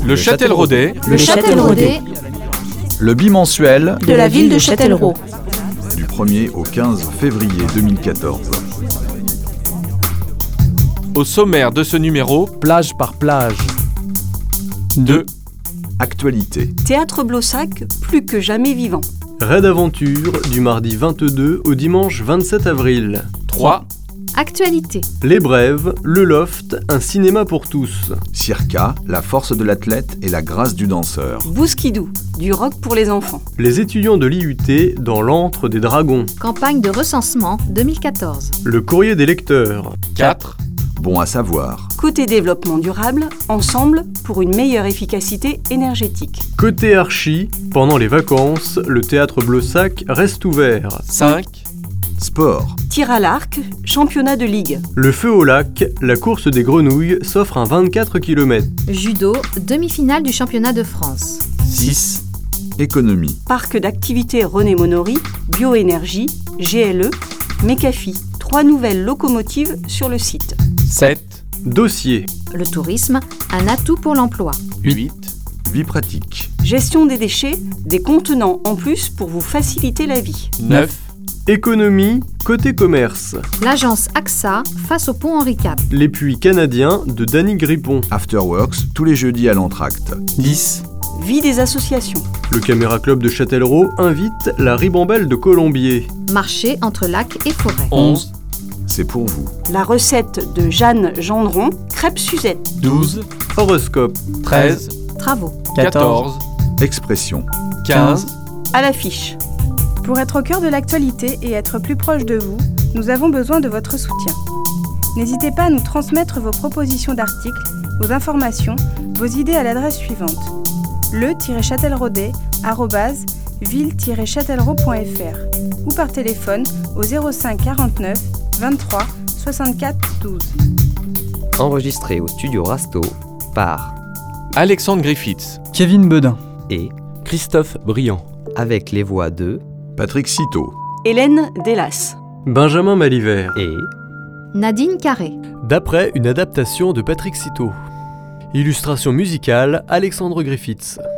Le Châtelleraudais. Le Châtelleraudais Le bimensuel de la ville de Châtellerault. Du 1er au 15 février 2014. Au sommaire de ce numéro, Plage par plage. 2. Actualité. Théâtre Blossac, plus que jamais vivant. Raid Aventure du mardi 22 au dimanche 27 avril. 3. Actualité. Les Brèves, le Loft, un cinéma pour tous. Circa, la force de l'athlète et la grâce du danseur. Bouskidou, du rock pour les enfants. Les étudiants de l'IUT dans l'antre des dragons. Campagne de recensement 2014. Le courrier des lecteurs. 4. Bon à savoir. Côté développement durable, ensemble pour une meilleure efficacité énergétique. Côté archi, pendant les vacances, le théâtre Blossac reste ouvert. 5. Sport. Tir à l'arc, championnat de ligue. Le feu au lac, la course des grenouilles s'offre un 24 km. Judo, demi-finale du championnat de France. 6. Économie. Parc d'activités René Monory, bioénergie, GLE, Mécafi. 3 nouvelles locomotives sur le site. 7. Dossier. Le tourisme, un atout pour l'emploi. 8. Vie pratique. Gestion des déchets, des contenants en plus pour vous faciliter la vie. 9. Économie, côté commerce. L'agence AXA face au pont Henri IV. Les puits canadiens de Danny Grippon. Afterworks, tous les jeudis à l'entracte. 10. Vie des associations. Le Caméra Club de Châtellerault invite la ribambelle de Colombier. Marché entre lac et forêt. 11. C'est pour vous. La recette de Jeanne Gendron, crêpes Suzette. 12. Horoscope. 13. Travaux. 14. Expression. 15. À l'affiche. Pour être au cœur de l'actualité et être plus proche de vous, nous avons besoin de votre soutien. N'hésitez pas à nous transmettre vos propositions d'articles, vos informations, vos idées à l'adresse suivante: le-châtelleraudais@ville-châtellerault.fr ou par téléphone au 05 49 23 64 12. Enregistré au studio Rasto par Alexandre Griffiths. Kevin Bedin. et Christophe Briand. avec les voix de Patrick Citeau. Hélène Delas. Benjamin Malivert. et Nadine Carré. D'après une adaptation de Patrick Citeau. Illustration musicale, Alexandre Griffiths.